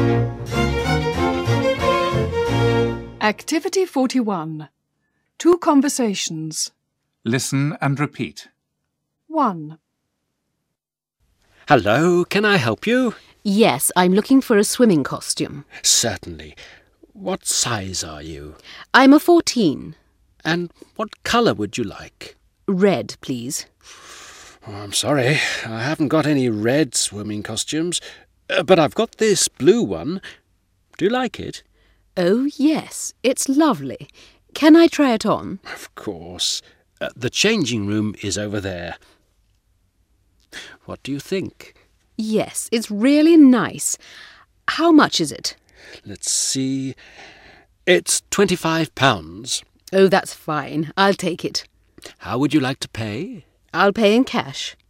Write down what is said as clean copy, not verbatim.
Activity 41. 2 conversations. Listen and repeat. 1. Hello, can I help you? Yes, I'm looking for a swimming costume. Certainly. What size are you? I'm a 14. And what colour would you like? Red, please. Oh, I'm sorry, I haven't got any red swimming costumes, but I've got this blue one. Do you like it? Oh, yes, it's lovely. Can I try it on? Of course. The changing room is over there. What do you think? Yes, it's really nice. How much is it? Let's see. It's £25. Oh, that's fine. I'll take it. How would you like to pay? I'll pay in cash.